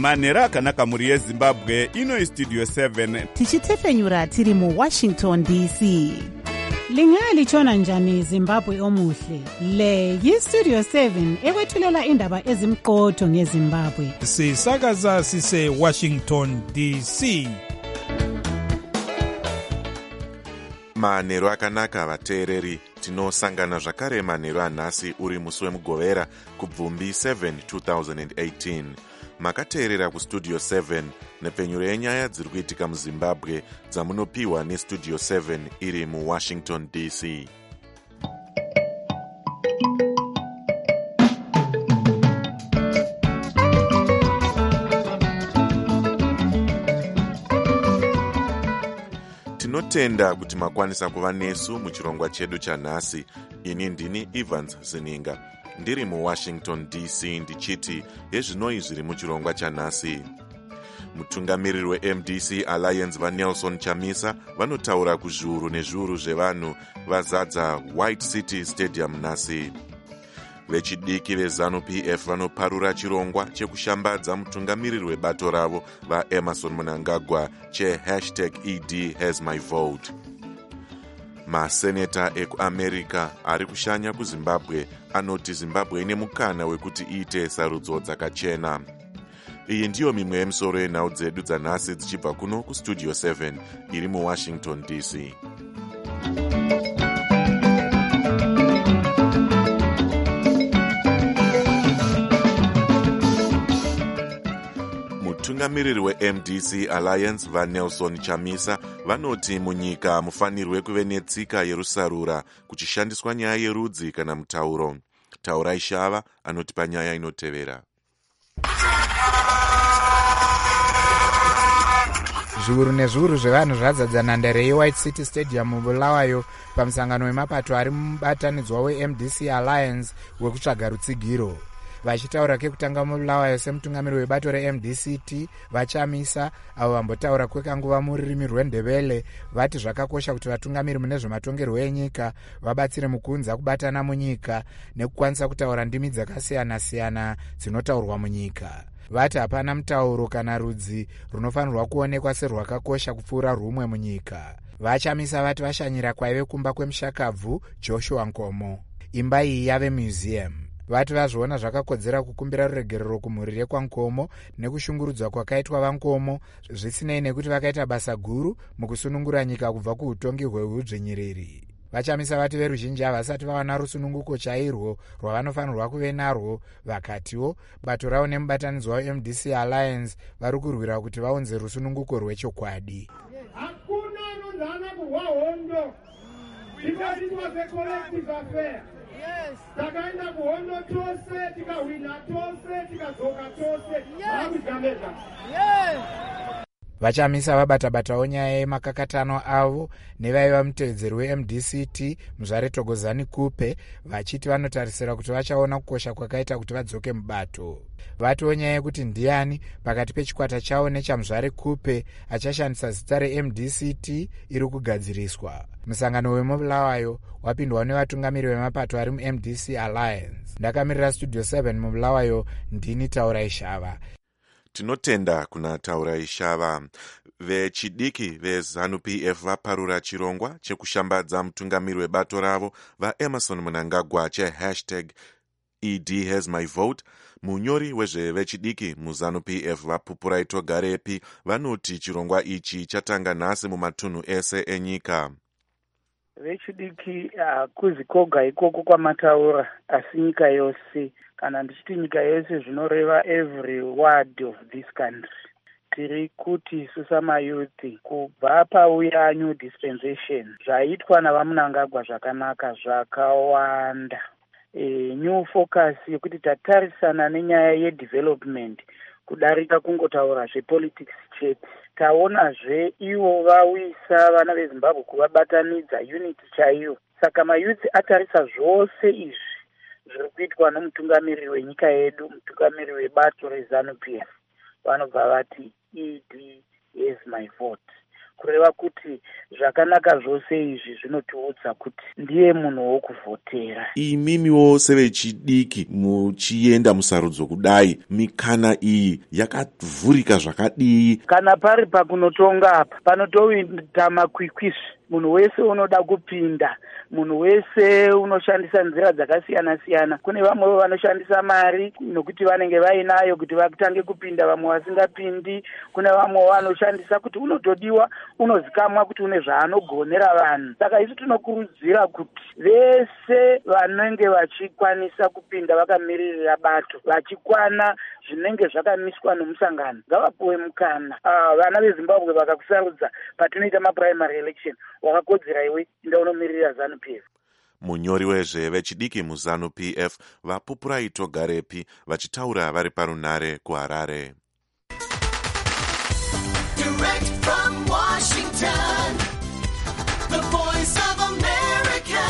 manhero akanaka mhuri yezimbabwe. Ino istudio 7 tichitefenyura tiri muwashington dc. Lingalitshona njani Zimbabwe omuhle? Le yistudio 7 ekwethulela indaba ezimqotho ngeZimbabwe. Sisakaza sise Washington DC. Manhero akanaka vateereri, tinosangana zvakare manhero anhasi uri musi wemugovera kubvumbi 7 2018. Makateerera kustudio 7 nepfenyuro yenyaya dziri kuitika muzimbabwe dzamunopiwa nestudio 7 iri muwashington dc. Tinotenda kuti makwanisa kuva nesu muchirongwa chedu chanhasi. Ini ndini Evans Zininga, ndiri muwashington dc ndichiti yezvinoi zviri muchirongwa chanhasi. Mutungamiriri weMDC Alliance vaNelson Chamisa vanotaura kuzviuru nezviuru zvevanhu vazadza White City Stadium nhasi. Vechidiki veZANU-PF vanoparura chirongwa chekushambadza mutungamiriri webato ravo vaEmerson Mnangagwa #ED has my vote. Maseneta ekuAmerica ari kushanya kuZimbabwe anoti Zimbabwe ine mukana wekuti iite sarudzo dzakachena. Iyi ndiyo mimwe yemisoro yenhau dzedu dzanhasi dzichibva kuno kustudio 7 iri muwashington dc. Mutungamiriri weMDC Alliance vaNelson Chamisa vanoti munyika mufanirwe kuve netsika yerusarura kuchishandiswa nyaya yerudzi kana mutauro. Taurai Shava anoti panyaya inotevera. Zviuru nezviuru zvevanhu zvadzadza nhandare yeWhite City Stadium muBulawayo pamusangano wemapato ari mubatanidzwa weMDC Alliance wekutsvaga rutsigiro. Vachitaura kekutanga muBulawayo semutungamiriri webato reMDCT vaChamisa avo vambotaura kwekanguva mururimi rwendebele vati zvakakosha kuti vatungamiri mune zvematongerwo enyika vabatsire mukuunza kubatana munyika nekukwanisa kutaura ndimi dzakasiyana-siyana dzinotaurwa munyika. Vati hapana mutauro kana rudzi runofanirwa kuonekwa serwakakosha kupfuura rumwe munyika. VaChamisa vati vashanyira kwaive kumba kwemushakabvu Joshua Nkomo. Imba iyi yave museum. Vati vazviona zvakakodzera kukumbira ruregerero kumhuri yekwaNkomo nekushungurudzwa kwakaitwa vaNkomo zvisinei nekuti vakaita basa guru mukusunungura nyika kubva kuutongi hweudzvinyiriri. VaChamisa vati veruzhinji havasati vawana rusununguko chairwo rwavanofanirwa kuve narwo, vakatiwo bato ravo nemubatanidzwa weMDC Alliance vari kurwira kuti vaunze rusununguko rwechokwadi. Hakuna anondana kuhwa hondo. Because it was a collective affair. Yes. Takaenda kuhondo tose, tikawina tose, tikazoka tose. Yes. VaChamisa vabata-batawo nyaya yemakakatano avo nevaiva mutevedzeri weMDCT Muzvare Thokozani Kupe vachiti vanotarisira kuti vachaona kukosha kwakaita kuti vadzoke mubato. Vatiwo nyaya yekuti ndiani pakati pechikwata chavo nechamuzvare Kupe achashandisa zita reMDCT iri kugadziriswa. Musangano wemuBulawayo wapindwa nevatungamiri vemapato ari muMDC Alliance. Ndakamirira studio 7 muBulawayo, ndini Taurai Shava. Tinotenda kuna Taurai Shava. Vechidiki veZANU-PF vaparura chirongwa chekushambadza mutungamiri webato ravo vaEmerson Mnangagwa #ED has my vote. Munyori wezvevechidiki muZANU-PF vaPupurai Togarepi vanoti chirongwa ichi chatanga nhasi mumatunhu ese enyika. Vechidiki hakuzi koga ikoko kwamataura asi nyika yose. Kana ndichiti nyika yose zvinoreva every word of this country. Tiri kuti susamayuthi kubva pauya new dispensation zvaitwa navaMnangagwa zvakanaka zvakawanda. New focus yekuti tatarisana nenyaya yedevelopment kudarika kungotaura zvepolitics chete. Taonazve ivo vawisa vana veZimbabwe kuvabatanidza unity chaiyo. Saka mayuthi atarisa zvose izvi zviri kuitwa nomutungamiriri wenyika yedu, mutungamiriri webato reZANU-PF, vanobva vati ED is my vote. kureva kuti zvakanaka zvose izvi zvinotiudza kuti ndiye munhu wokuvhotera. Imimiwo sevechidiki muchienda musarudzo kudai, mikana iyi yakavhurika zvakadii? Kana pari pakunotonga apa panotoita makwikwizvi, munhu wese unoda kupinda, munhu wese unoshandisa nzira dzakasiyana-siyana. Kune vamwe vanoshandisa mari nokuti vanenge vainayo kuti vatange kupinda, vamwe vasingapindi. Kune vamwe vanoshandisa kuti unotodiwa, unozikamwa kuti une zvaanogonera vanhu. Saka isu tinokurudzira kuti vese vanenge vachikwanisa kupinda vakamiririra bato, vachikwana zvinenge zvakamiswa nomusangano, ngavapuwe mukana. Vana veZimbabwe vakakusarudza patinoita maprimary election, wakakodzera iwe inda unomiririra ZANU-PF. Munyori wezvevechidiki muZANU-PF vaPupurai Togarepi vachitaura vari parunare kuHarare. Direct from Washington, the voice of America,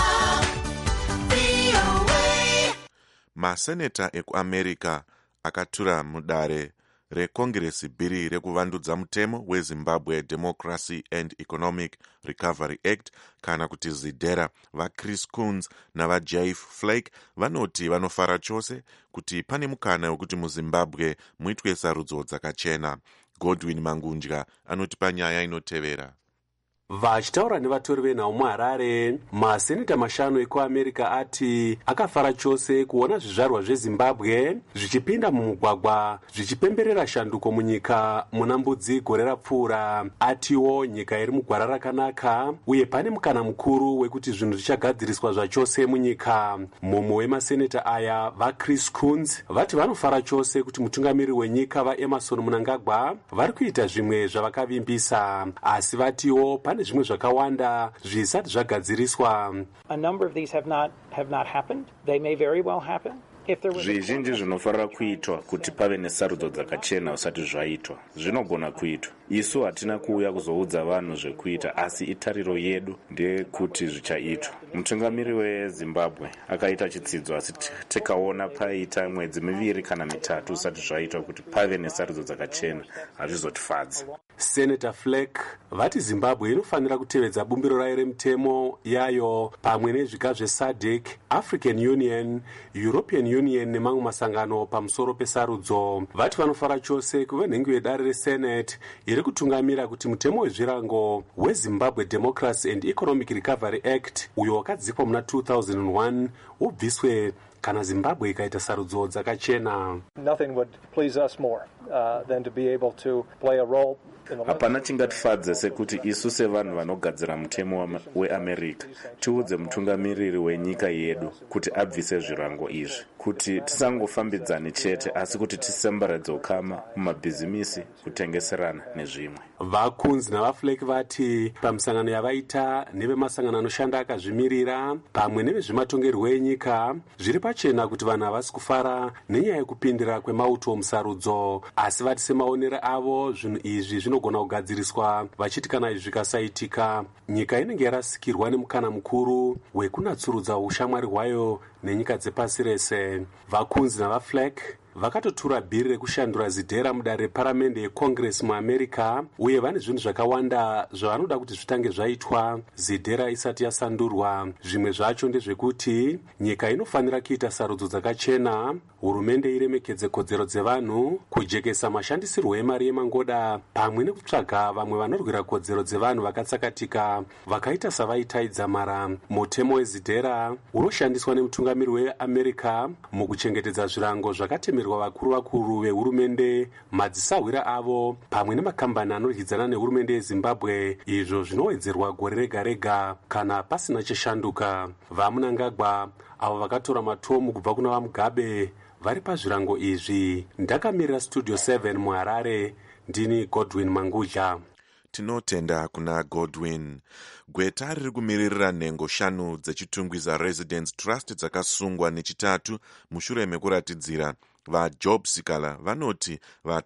VOA. Maseneta ekuAmerika akatura mudare rekongresi bhiri rekuvandudza mutemo weZimbabwe Democracy and Economic Recovery Act, kana kuti ZIDERA. VaChris Coons navaJaif Flake vanoti vanofara chose kuti pane mukana wekuti muZimbabwe muitwe sarudzo dzakachena. Godwin Mangunja anotipa nyaya inotevera. Vachitaura nevatori venhau muHarare, maseneta 5 ekuAmerika ati akafara chose kuona zvizvarwa zveZimbabwe zvichipinda mumugwagwa zvichipemberera shanduko munyika muna mbudzi gore rapfuura. Atiwo nyika iri mugwara rakanaka uye pane mukana mukuru wekuti zvinhu zvichagadziriswa zvachose munyika. Mumwe wemaseneta aya, vaChris Coons, vati vanofara chose kuti mutungamiri wenyika vaEmerson Mnangagwa vari kuita zvimwe zvavakavimbisa, asi vatiwo pane zvimwe zvakawanda zvisati zvagadziriswa. A number of these have not happened. They may very well happen. Zvizhinji zvinofanira kuitwa kuti pave nesarudzo dzakachena usati zvaitwa. Zvinogona kuitwa. Isu hatina kuuya kuzoudza vanhu zvekuita, asi itariro yedu ndeyekuti zvichaitwa. Mutungamiri weZimbabwe akaita chitsidzo, asi tikaona paita mwedzi 2 kana 3 usati zvaitwa kuti pave nesarudzo dzakachena, hazvizotifadzi. Senator Flake vati Zimbabwe inofanira kutevedza bumbiro rayo remutemo yayo pamwe nezviga zveSADC, African Union, European Union nemamwe masangano pamusoro pesarudzo. Vati vanofara chose kuva nhengo yedare reSenate iri kutungamira kuti mutemo wezvirango weZimbabwe Democracy and Economic Recovery Act uyo wakadzikwa muna 2001 ubviswe kana Zimbabwe ikaita sarudzo dzakachena. Nothing would please us more than to be able to play a role. Hapana chingatifadze sekuti isu sevanhu vanogadzira mutemo weAmerica tiudze mutungamiriri wenyika yedu kuti abvise zvirango izvi, kuti tisangofambidzani chete asi kuti tisemberedze ukama mumabhizimisi, kutengeserana nezvimwe. VaCoons navaFlake vati pamusangano yavaita nevemasangano anoshanda akazvimirira pamwe nevezvematongerwo enyika zviri pachena kuti vanhu havasi kufara nenyaya yekupindira kwemauto musarudzo, asi vati semaonero avo zvinhu izvi zvinogona kugadziriswa, vachiti kana izvi zvikasaitika nyika inenge yarasikirwa nemukana mukuru wekunatsurudza ushamwari hwayo nenyika dzepasi rese. VaCoons navaFlake vakatotura bhiri rekushandura ZIDERA mudare reparamende yeCongress muAmerica uye vane zvinhu zvakawanda zvavanoda kuti zvitange zvaitwa ZIDERA isati yasandurwa. Zvimwe zvacho ndezvekuti nyika inofanira kuita sarudzo dzakachena, hurumende iremekedze kodzero dzevanhu, kujekesa mashandisirwo emari yemangoda pamwe nekutsvaga vamwe vanorwira kodzero dzevanhu vakatsakatika vakaita savaitaidza mara. Mutemo weZIDERA unoshandiswa nemutungamiri weAmerica mukuchengetedza zvirango zvakatemerwa vakuru vehurumende, madzisahwira avo pamwe nemakambani anoryidzana nehurumende yeZimbabwe, izvo zvinowedzerwa gore rega rega kana pasina chishanduka. VaMnangagwa avo vakatora matomu kubva kuna vaMugabe vari pazvirango izvi. Ndakamirira Studio 7 muHarare, ndini Godwin Mangunja. Tinotenda kuna Godwin. Gweta riri kumiririra nhengo 5 dzechitungwi zaResidence Trust dzakasungwa nechitatu mushure mekuratidzira. VaJob Sikala vanoti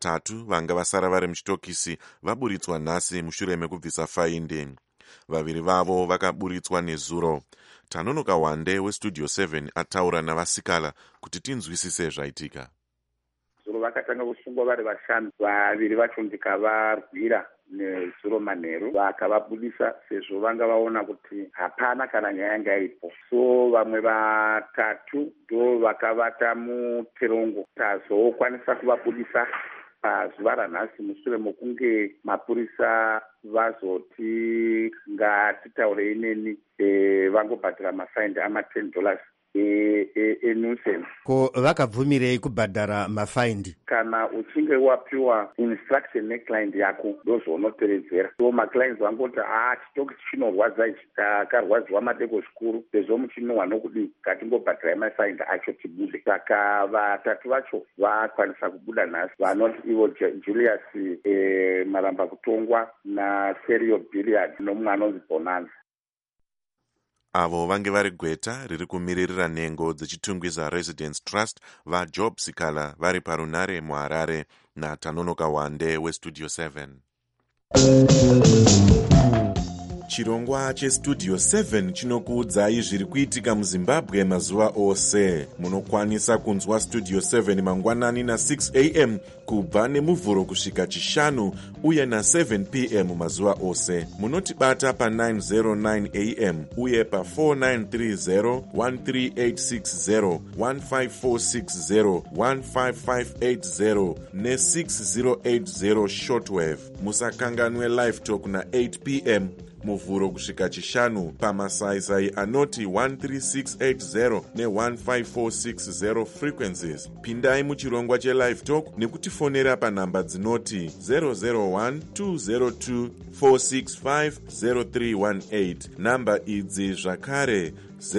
3 vanga vasara vari muchitokisi vaburitswa nhasi mushure mekubvisa fainde. 2 vavo vakaburitswa nezuro. Tanonoka Wande weStudio 7 ataura navaSikala kuti tinzwisise zvaitika. Zuro vakatanga kusungwa vari 5, 2 vacho ndikavarwira nezuro manheru vakavabudisa sezvo vanga vaona kuti hapana kana nyaya yanga iripo. So vamwe vatatu ndo vakavata muterongo. Tazokwanisa kuvabudisa pazuva ranhasi mushure mokunge mapurisa vazoti ngatitaurei neni vangobhadhara mafaindi ama$10 enuisance. Ko vakabvumirei kubhadhara mafaindi? Kana uchinge wapiwa instruction neclient yako ndozvaunoteredzera. So maclients vangoti chitoki chinorwadza ichi takarwadziwa madeko zvikuru sezvo muchinohwa nokudii ngatingobhadharai mafaindi acho tibude. Saka vatatu vacho vakwanisa kubuda nhasi, vanoti ivo Julius Maramba Kutongwa naSerio Billiard nomumwe anonzi Bonanza. Avo vange vari gweta riri kumiririra nhengo dzechitungwiza Residence Trust vaJob Sikala vari parunare muHarare naTanonoka Wande weStudio 7. Chirongwa cheStudio 7 chinokuudzai zviri kuitika muZimbabwe mazuva ose. Munokwanisa kunzwa Studio 7 mangwanani na6 am kubva nemuvhuro kusvika chishanu uye na7 pm mazuva ose. Munotibata pa909 am uye pa4930 13860 15460 15580 ne6080 shortwave. Musakanganwe live talk na8 pm muvhuro kusvika chishanu pamasaisai anoti 13680 ne15460 frequencies. Pindai muchirongwa chelive talk nekutifonera panhamba dzinoti 001-202-465-0318. Namba idzi zvakare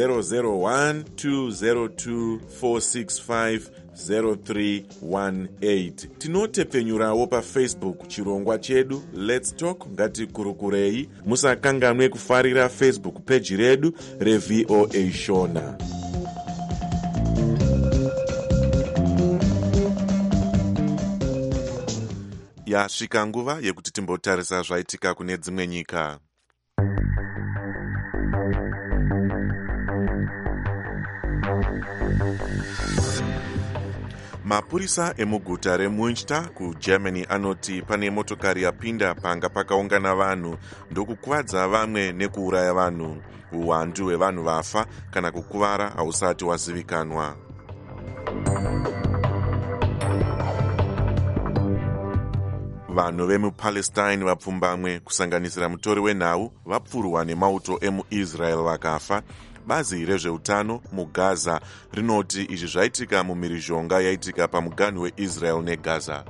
001-202-465-0318. Tinotepfenyurawo paFacebook chirongwa chedu Let's Talk ngatikurukurei. Musakanganwe kufarira Facebook page redu reVOA Shona. Yasvika nguva yekuti timbotarisa zvaitika kune dzimwe nyika. Mapurisa emuguta reMünster kuGermany anoti pane motokari yapinda panga pakaungana vanhu ndokukuvadza vamwe nekuuraya vanhu. Uwandu hwevanhu vafa kana kukuvara hausati wazivikanwa. Vanhu vemuPalestine vapfumbamwe kusanganisira mutori wenhau vapfurwa nemauto emuIsrael vakafa. Bazi rezveutano muGaza rinoti izvi zvaitika mumhirizhonga yaitika pamuganhu weIsrael neGaza.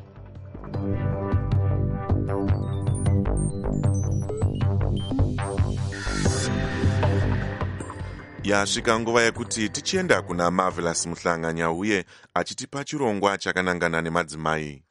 Yasvika nguva yekuti tichienda kuna Marvelous Muhlanganya uye achitipa chirongwa chakanangana nemadzimai.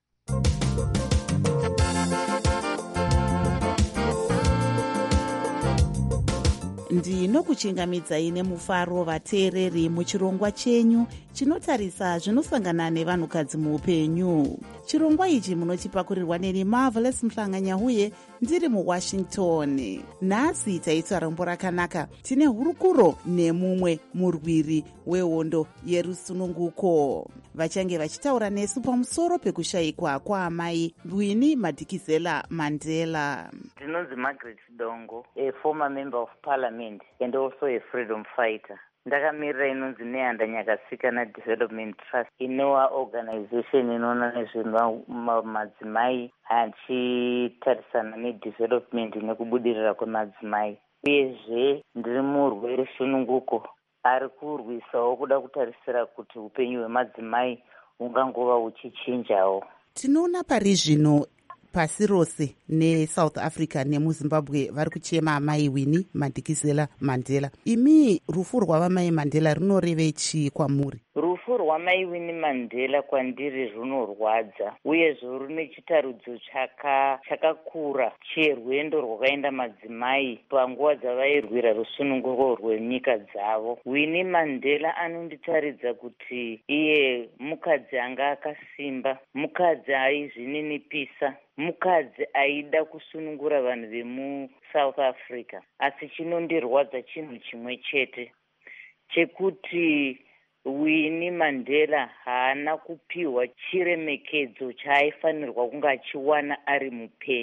Ndinokuchingamidzai nemufaro vateereri muchirongwa chenyu chinotarisa zvinosangana nevanhukadzi muupenyu. Chirongwa ichi munochipakurirwa neni Marvelous Muhlanganya uye ndiri muWashington. Nhasi taita rombo rakanaka. Tine hurukuro nemumwe murwiri wehondo yerusununguko. Vachange vachitaura nesu pamusoro pekushayikwa kwaamai Winnie Madikizela Mandela. Ndinonzi Margaret Dongo, a former member of parliament and also a freedom fighter. Ndakamirira inonzi Nehanda Nyakasikana Development Trust, inowa organization inoona nezvemadzimai achitarisana nedevelopment nekubudirira kwemadzimai. Uyezve ndiri murwi werusununguko ari kurwisawo kuda kutarisira kuti upenyu hwemadzimai hungangova huchichinjawo. Tinoona pari zvino pasi rose neSouth Africa nemuZimbabwe vari kuchema amai Winnie Madikizela Mandela. Imi rufu rwavamai Mandela runoreve chii kwamuri? Rufu rwamai Winnie Mandela kwandiri runorwadza uyezve rune chitarudzo chakakura cherwendo rwakaenda madzimai panguva dzavairwira rusununguko rwenyika dzavo. Winnie Mandela anonditaridza kuti iye mukadzi anga akasimba, mukadzi aizvininipisa, mukadzi aida kusunungura vanhu vemuSouth Africa. Asi chinondirwadza chinhu chimwe chete chekuti Winnie Mandela haana kupiwa chiremekedzo chaaifanirwa kunge achiwana ari mupenyu.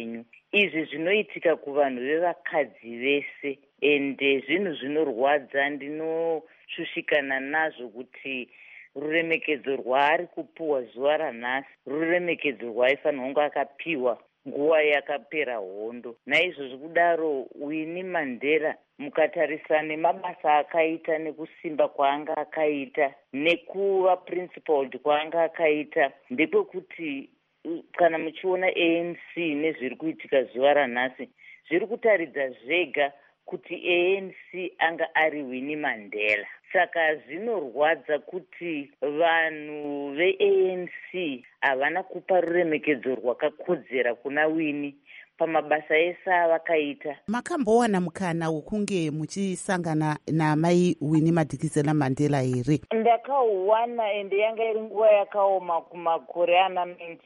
izvi zvinoitika kuvanhu vevakadzi vese ende zvinhu zvinorwadza. Ndinoshushikana nazvo kuti ruremekedzo rwaari kupiwa zuva ranhasi ruremekedzo rwaifanirwa kunge akapiwa nguva yakapera hondo. Naizvozvo kudaro Winnie Mandela mukatarisa nemabasa akaita nekusimba kwaanga akaita nekuva principled kwaanga akaita, ndepekuti kana muchiona ANC nezviri kuitika zuva ranhasi zviri kutaridza zvega kuti ANC anga ari Winnie Mandela. Saka zvinorwadza kuti vanhu veANC havana kupa ruremekedzo rwakakodzera kuna Winnie pamabasa ese avakaita. Makambowana mukana wokunge muchisangana namai Winnie Madikizela Mandela here? Ndakauwana ende yanga iri nguva yakaoma kumakore ana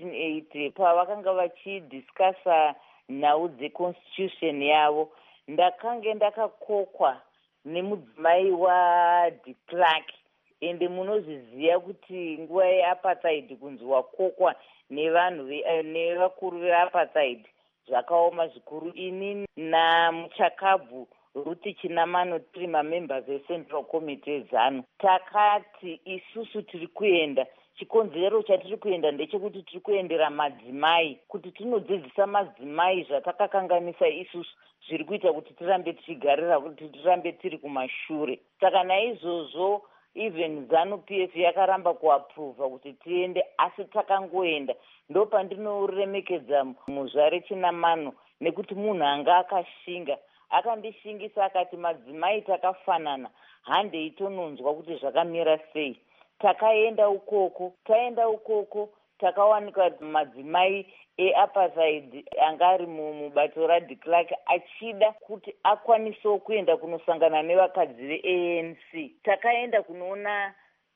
1980 pavakanga vachidhiskasa nhau dzeconstitution yavo. Ndakange ndakakokwa nemudzimai waDe Klerk ende munozviziva kuti nguva yeapartheid kunzi wakokwa nevanhu nevakuru veapartheid zvakaoma zvikuru. Ini naMuchakabvu Ruti Chinamano tiri mamembers eCentral Committee eZANU takati isusu tiri kuenda, chikonzero chatiri kuenda ndechekuti tiri kuendera madzimai, kuti tinodzidzisa madzimai zvatakakanganisa isusu zviri kuita kuti tirambe tichigarira, kuti tirambe tiri kumashure. Saka naizvozvo even ZANU PF yakaramba kuapprova kuti tiende, asi takangoenda. Ndo pandinoremekedza muzvare Chinamano nekuti munhu anga akashinga, akandishingisa akati madzimai takafanana, handei tononzwa kuti zvakamira sei. Takaenda ukoko, taenda ukoko takawanika madzimai eapartheid anga ari mubato raDe Klerk achida kuti akwanisewo kuenda kunosangana nevakadzi veANC. Takaenda kunoona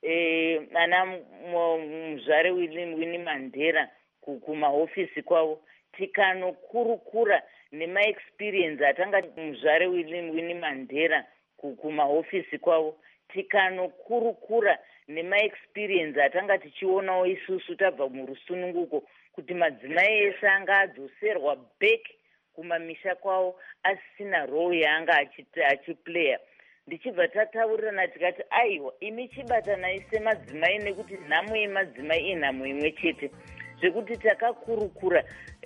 ana muzvare Winnie Mandela kumahofisi kwavo, tikanokurukura nemaexperience atanga muzvare Winnie Mandela kumahofisi kwavo, tikanokurukura nemaexperience atanga tichionawo isusu tabva murusununguko kuti madzimai ese anga adzoserwa back kumamisha kwavo asina role yaanga achiplaya. Ndichibva tataurirana tikati aiwa, imi chibatanai semadzimai nekuti nhamo yemadzimai inhamo imwe chete, zvekuti takakurukura.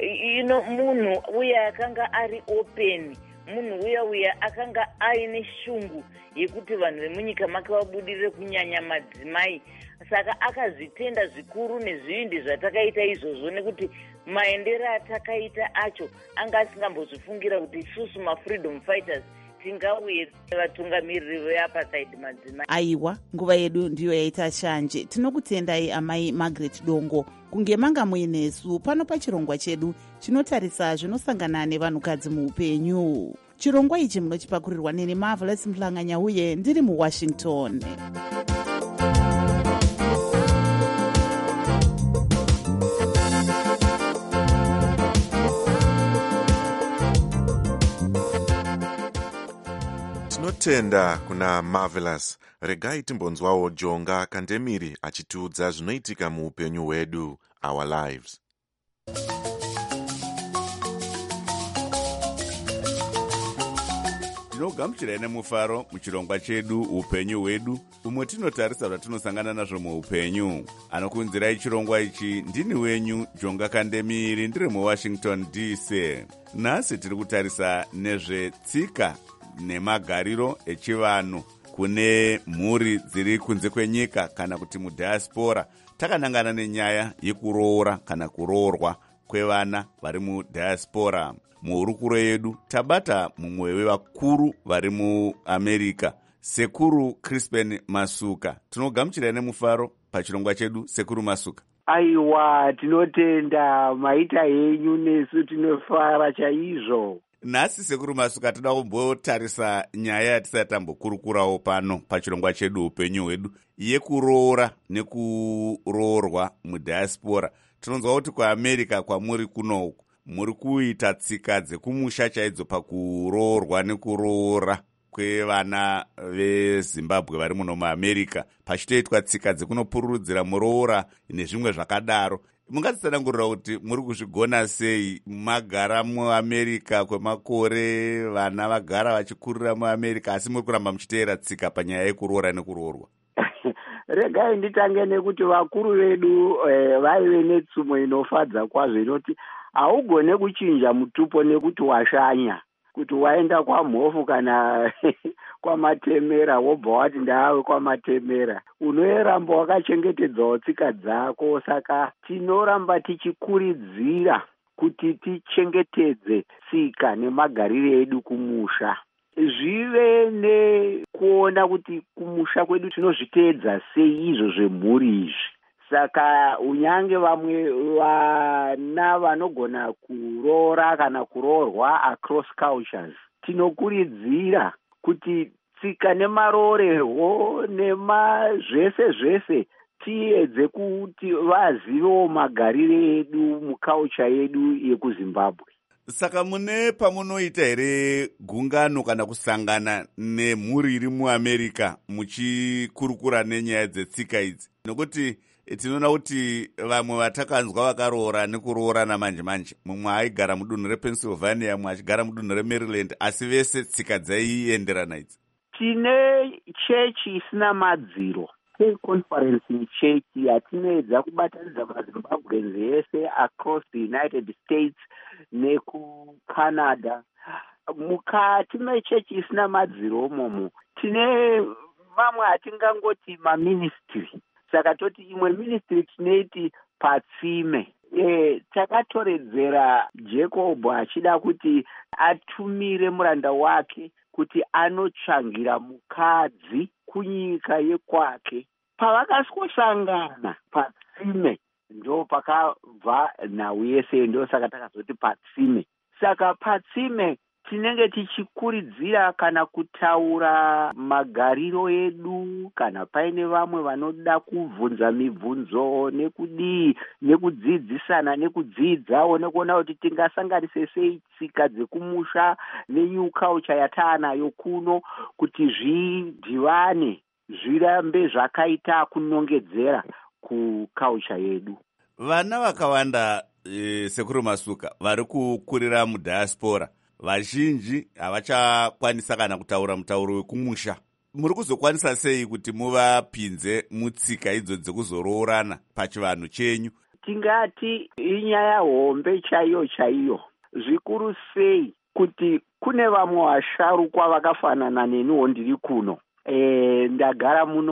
Munhu uya akanga ari open, munhu uya akanga aine shungu yekuti vanhu vemunyika make vabudirire kunyanya madzimai. Saka akazvitenda zvikuru nezvindi zvatakaita izvozvo, nekuti maendero atakaita acho anga asingambozvifungira kuti isusu mafreedom fighters tingauye vatungamiriri veapartheid madzimai. Aiwa, nguva yedu ndiyo yaita shanje. Tinokutendai amai Margaret Dongo kunge manga muinesu pano pachirongwa chedu chinotarisa zvinosangana nevanhukadzi muupenyu. Chirongwa ichi munochipakurirwa neni Marvelous Mhlanganya uye ndiri muWashington. Tinotenda kuna Marvelous. Regai timbonzwawo Jonga Kandemiri achitiudza zvinoitika muupenyu hwedu, our lives. Tinogamuchirai nemufaro muchirongwa chedu upenyu hwedu, umwe tinotarisa zvatinosangana nazvo muupenyu. Anokunzirai chirongwa ichi ndini wenyu Jonga Kandemiri, ndiri muWashington DC. Nhasi tiri kutarisa nezvetsika nemagariro echivanhu kune mhuri dziri kunze kwenyika kana kuti mudiaspora. Takanangana nenyaya yekuroora kana kuroorwa kwevana vari mudiaspora. Muhurukuro yedu tabata mumwe wevakuru vari muAmerica, Sekuru Crispin Masuka. Tinogamuchirai nemufaro pachirongwa chedu, Sekuru Masuka. Aiwa, tinotenda maita henyu, nesu tinofara chaizvo. Nhasi Sekuru Masuka toda kumbotarisa nyaya yatisati tambokurukurawo pano pachirongwa chedu upenyu hwedu, yekuroora nekuroorwa mudiaspora. Tinonzwa kuti kuAmerica kwamuri kunoku muri kuita tsika dzekumusha chaidzo pakuroorwa nekuroora kwevana veZimbabwe vari muno muAmerica, pachitoitwa tsika dzekunopururudzira muroora nezvimwe zvakadaro. mungatitsanangurira kuti muri kuzvigona sei? Magara muamerica kwemakore, vana vagara vachikurira muamerica, asi muri kuramba muchiteera tsika panyaya yekuroora nekuroorwa. Regai nditange nekuti vakuru vedu vaive netsumo inofadza kwazvo inoti haugone kuchinja mutupo nekuti washanya. Kuti waenda kwamhofu kana kwamatemera wobva wati ndave kwamatemera, unoramba wakachengetedzawo tsika dzako. Saka tinoramba tichikuridzira kuti tichengetedze tsika nemagariro edu kumusha. Zvive nekuona kuti kumusha kwedu tinozviteedza sei izvo zvemhuri izvi. Saka unyange vamwe vana vanogona kuroora kana kuroorwa across cultures, tinokuridzira kuti tsika nemaroorerwo zvese tiedze kuti vazivewo magariro edu muculture yedu yekuZimbabwe. Saka mune pamunoita here gungano kana kusangana nemhuri iri muAmerica muchikurukura nenyaya dzetsika idzi? Nokuti tinoona kuti vamwe vatakanzwa vakaroora nekuroorana manje mumwe aigara mudunhu rePennsylvania, mumwe achigara mudunhu reMaryland, asi vese tsika dzaienderana idzi. Tine chechi isina madziro, conference chechi yatinoedza kubatanidza maZimbabweans ese across the United States nekuCanada. Mukati mechechi isina madziro umomo tine mamwe atingangoti maministry. Saka toti imwe ministry tinoiti patsime. Takatoredzera Jacob achida kuti atumire muranda wake kuti anotsvangira mukadzi kunyika yekwake. Pavakasangana patsime ndo pakabva nhau yese, ndo saka takazoti patsime. Saka patsime tinenge tichikuridzira kana kutaura magariro edu, kana paine vamwe vanoda kubvunza mibvunzo nekudii, nekudzidzisana nekudzidzawo nekuona kuti tingasanganise sei tsika dzekumusha nenew culture yataanayo kuno kuti zvidhivane zvirambe zvakaita kunongedzera kuculture yedu. Vana vakawanda Sekuru Masuka vari kukurira mudiaspora, vazhinji havachakwanisa kana kutaura mutauro wekumusha. Muri kuzokwanisa sei kuti muvapinze mutsika idzo dzekuzoroorana pachivanhu chenyu? Tingati inyaya hombe chaiyo. Zvikuru sei kuti kune vamwe vasharukwa vakafanana neniwo ndiri kuno. Ndagara muno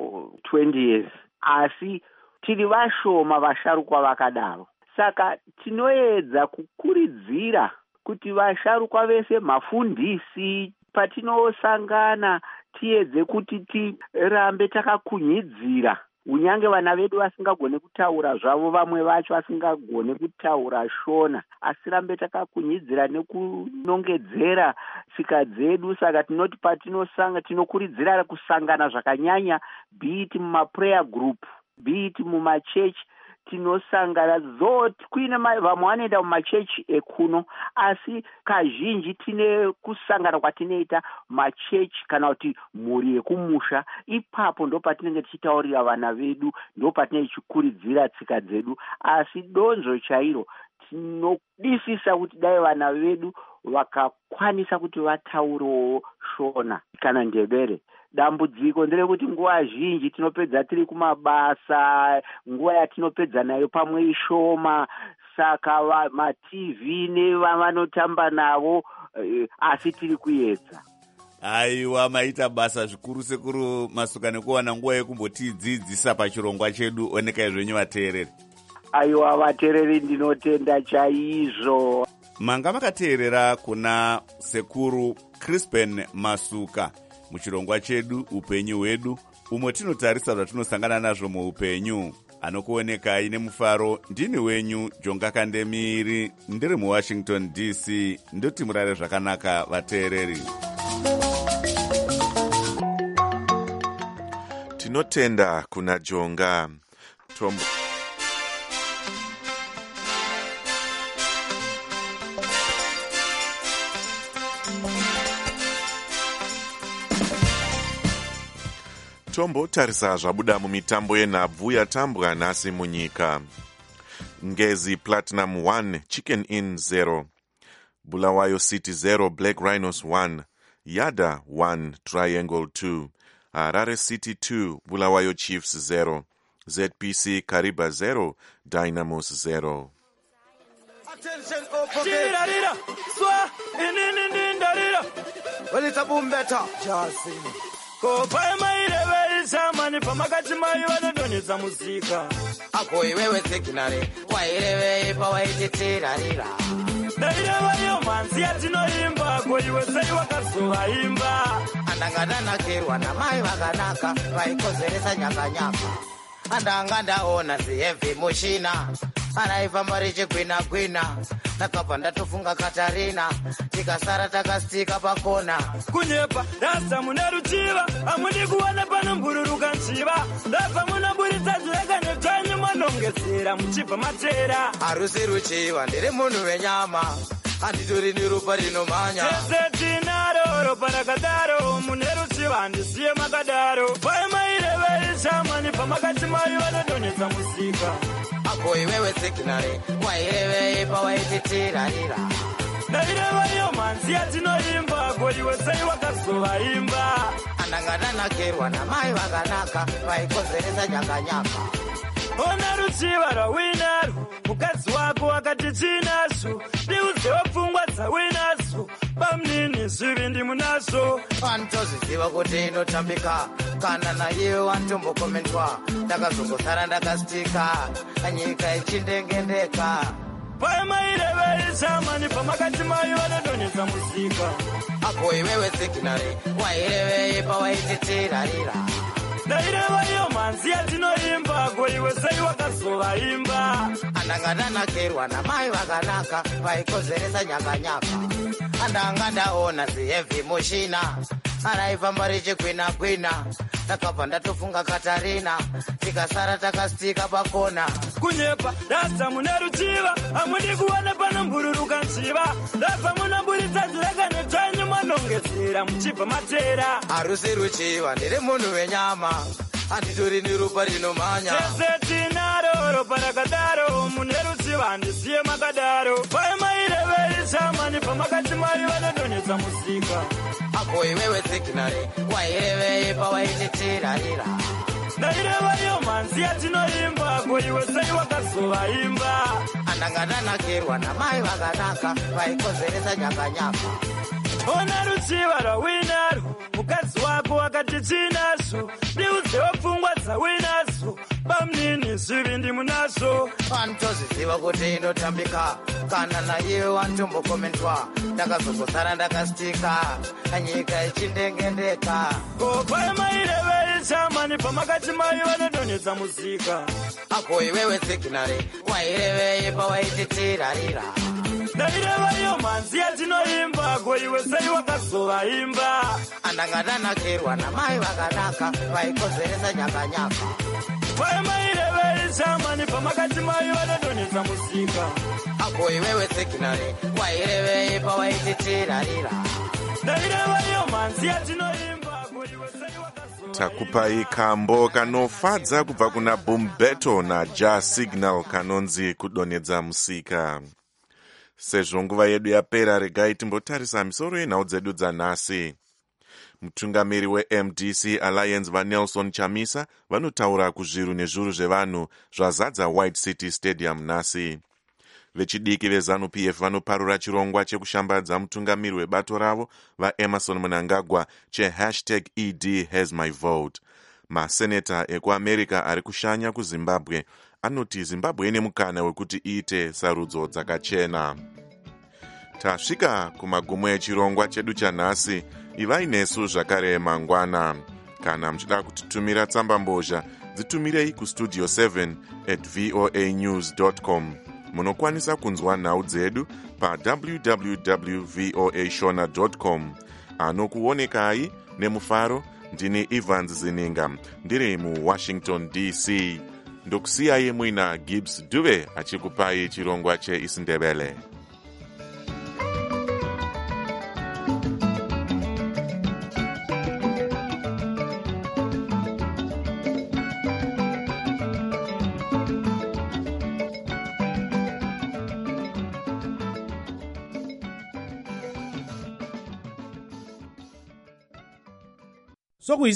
20 years. Asi tiri vashoma vasharukwa vakadaro. Saka tinoedza kukuridzira kuti vasharukwa vese, mafundisi, patinosangana tiedze kuti tirambe takakunyidzira. Unyange vana vedu vasingagone kutaura zvavo, vamwe vacho vasingagone kutaura shona, asi rambe takakunyidzira nekunongedzera tsika dzedu. Saka tinoti patinosanga tinokuridzira kusangana zvakanyanya, be it mumaprayer group, be it mumachechi. Tinosangana zoti kuine vamwe vanoenda mumachechi ekuno, asi kazhinji tine kusangana kwatinoita machechi kana kuti mhuri yekumusha. Ipapo ndo patinenge tichitaurira vana vedu, ndo patinenge tichikuridzira tsika dzedu. Asi donzvo chairo tinodisisa kuti dai vana vedu vakakwanisa kuti vataurewo shona kana ndebere. Dambudziko nderekuti nguva zhinji tinopedza tiri kumabasa, nguva yatinopedza nayo pamwe ishoma. Saka maTV nevavanotamba navo, asi tiri kuedza. Aiwa, maita basa zvikuru Sekuru Masuka nekuwana nguva yekumbotidzidzisa pachirongwa chedu. Onekai zvenyu vateereri. Aiwa vateereri, ndinotenda chaizvo. Manga makateerera kuna Sekuru Crispin Masuka muchirongwa chedu Upenyu Hwedu, umwe tinotarisa zvatinosangana nazvo muupenyu. Anokuonekai nemufaro ndini wenyu Jonga Kandemiri, ndiri muWashington DC. Ndoti murare zvakanaka vateereri. Tinotenda kuna Jonga. Tombotarisa zvabuda mumitambo yenhabvu yatambwa nhasi munyika. Ngezi Platinum 1, Chicken Inn 0, Bulawayo City 0, Black Rhinos 1, Yada 1, Triangle 2, Harare City 2, Bulawayo Chiefs 0, ZPC Kariba 0, Dynamos 0. Attention, Swa, well, it's a boom better. Just kopai maireve isamani pamakati mai vanodonhedza muzika ako iwewe signari wairevei pawaititirarira ndairevayo mhanzi yatinoimba ako iwe sei wakazovaimba andangadanakirwa namai vakanaka vaikozeresa nyakanyaka andanga ndaona zihevhi mushina araifamba richigwina-gwina takabva ndatofunga katarina tikasara takasitika pakona kunyepa rasta mune ruchiva hamudi kuwana panombururuka nchiva ndabva munoburitsa zveka netwanyu manongedzera muchibva matera harusi ruchiva ndiri munhu wenyama handitori neropa rinomhanya tese tinaro ropa rakadaro mune ruchiva handisiye makadaro paimaireveii shamani pamakati mai vanodonhedza musika ako iwewe signari wairevei pawaititirarira ndairevayo mhanzi yatinoimba ako iwe sei wakazovaimba andangadanakirwa namai vakanaka vaikozeresa nyakanyaka ona ruchiva rwawinarwo mukadzi wako akati chinazvo ndiudzewo pfungwa dzawinazvo pamunini zvivi ndimunazvo anitoziziva kuti inotambika kana naiwe wanitombokomentwa ndakazongosara ndakasitika nyika ichindengendeka paimaireveii shamani pamakati mai vanodonhedza muzika ako iwewe signari wairevei pawaititirarira ndairevayo mhanzi yatinoimba ako iwe sei wakazovaimba andangadanakirwa namai vakanaka vaikozeresa nyakanyaka andanga ndaona zihevhi mushina araifamba richigwina-gwina takabva ndatofunga katarina tikasara takasitika pakona kunyepa rasta mune ruchiva hamudi kuwana panombururuka nchiva ndabva munoburitsa zveka netwanyu manongedzera muchibva matera harusi ruchiva ndiri munhu wenyama handitori neropa rinomhanya tese tinaro ropa rakadaro mune ruchiva handisiye makadaro paimaireveii shamani pamakati mai vanodonhedza musika ako iwewe signari wairevei pawaititirarira ndairevayo mhanzi yatinoimba ako iwe sei wakazovaimba andangadanakirwa namai vakanaka vaikozeresa nyakanyaka ona ruchiva rwawinarwo mukadzi wako akati chinazvo ndiudzewo pfungwa dzawinazvo pamunini zvivi ndimunazvo anitoziziva kuti inotambika kana naiwe wanitombokomentwa ndakazongosara ndakasitika nyika ichindengendeka kopaimaireveii shamani pamakati mai vanodonhedza muzika ako iwewe signari wairevei pawaititirarira ndairevayo mhanzi yatinoimba ako iwe sei wakazovaimba andangadanakirwa namai vakanaka vaikozeresa nyakanyaka paimaireveii shamani pamakati mai vanodonhedza musika ako iwewe signari wairevei pawaititirarira ndairevayo mhanzi yatinoimba ako iwe sei wakazovaimba. Takupai kambo kanofadza kubva kuna Boombeto naJa Signal kanonzi kudonhedza musika. Sezvo nguva yedu yapera, regai timbotarisa misoro yenhau dzedu dzanhasi. Mutungamiri weMDC Alliance vaNelson Chamisa vanotaura kuzviru nezviuru zvevanhu zvazadza White City Stadium nhasi. Vechidiki veZANU-PF vanoparura chirongwa chekushambadza mutungamiri webato ravo vaEmerson Mnangagwa #ED has my vote. Maseneta ekuAmerica ari kushanya kuZimbabwe anoti Zimbabwe ine mukana wekuti iite sarudzo dzakachena. Tasvika kumagumo echirongwa chedu chanhasi. Ivai nesu zvakare mangwana. Kana muchida kutitumira tsamba mbozha, dzitumirei kustudio 7@voanews.com. Munokwanisa kunzwa nhau dzedu pa www.voashona.com. Anokuonekai nemufaro ndini Evans Zininga ndiri muWashington DC. Ndokusiyai muina Gibbs Duve achikupai chirongwa cheIsindebele. sokuyi